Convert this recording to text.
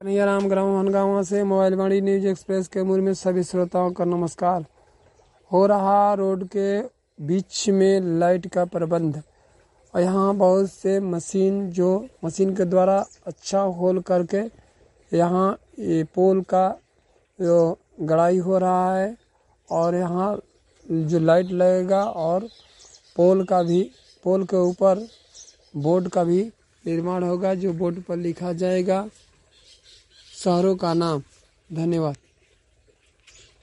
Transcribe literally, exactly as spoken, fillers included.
कन्हैया राम ग्राम हनगावा से मोबाइल वाणी news express के मूल में सभी श्रोताओं का नमस्कार। हो रहा रोड के बीच में लाइट का प्रबंध और यहाँ बहुत से मशीन जो मशीन के द्वारा अच्छा होल करके यहाँ ये पोल का जो गड़ाई हो रहा है और यहाँ जो लाइट लगेगा और पोल का भी पोल के ऊपर बोर्ड का भी निर्माण होगा जो बोर्ड पर लिखा जाएगा शहरों का नाम। धन्यवाद।